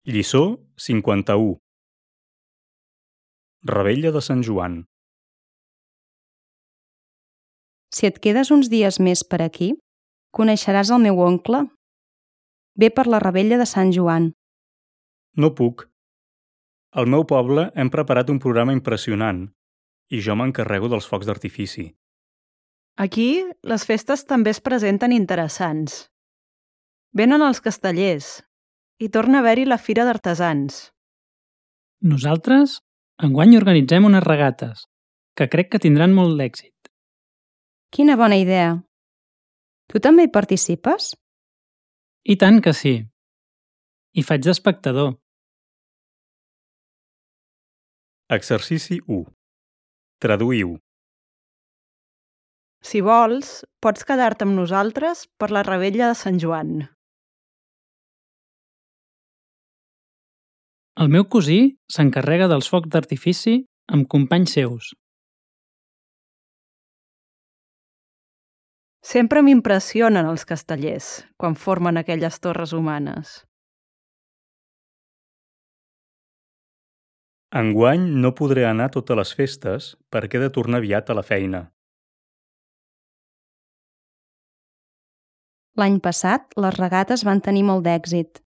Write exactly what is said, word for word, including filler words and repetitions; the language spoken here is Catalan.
Lliçó cinquanta-u. Revetlla de Sant Joan. Si et quedes uns dies més per aquí, coneixeràs el meu oncle. Ve per la revetlla de Sant Joan. No puc. Al meu poble hem preparat un programa impressionant i jo m'encarrego dels focs d'artifici. Aquí, les festes també es presenten interessants. Venen els castellers i torna a haver-hi la Fira d'Artesans. Nosaltres, enguany organitzem unes regates, que crec que tindran molt d'èxit. Quina bona idea! Tu també hi participes? I tant que sí. Hi faig d'espectador. Exercici u. Traduïu. Si vols, pots quedar-te amb nosaltres per la revetlla de Sant Joan. El meu cosí s'encarrega dels focs d'artifici amb companys seus. Sempre m'impressionen els castellers quan formen aquelles torres humanes. Enguany no podré anar a totes les festes perquè he de tornar aviat a la feina. L'any passat, les regates van tenir molt d'èxit.